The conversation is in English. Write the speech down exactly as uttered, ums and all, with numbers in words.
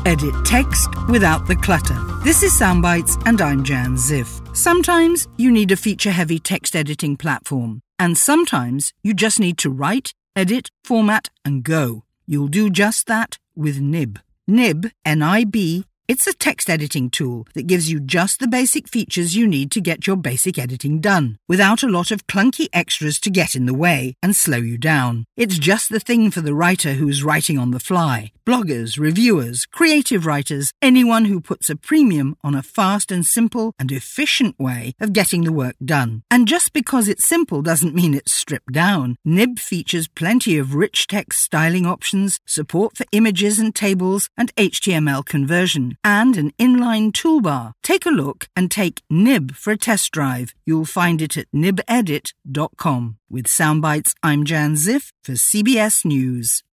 Edit text without the clutter. This is Soundbites and I'm Jan Ziff. Sometimes you need a feature-heavy text editing platform, and sometimes you just need to write, edit, format and go. You'll do just that with Nib. Nib, N I B, it's a text editing tool that gives you just the basic features you need to get your basic editing done, without a lot of clunky extras to get in the way and slow you down. It's just the thing for the writer who's writing on the fly. Bloggers, reviewers, creative writers, anyone who puts a premium on a fast and simple and efficient way of getting the work done. And just because it's simple doesn't mean it's stripped down. Nib features plenty of rich text styling options, support for images and tables, and H T M L conversion, and an inline toolbar. Take a look and take Nib for a test drive. You'll find it at nib edit dot com. With Soundbites, I'm Jan Ziff for C B S News.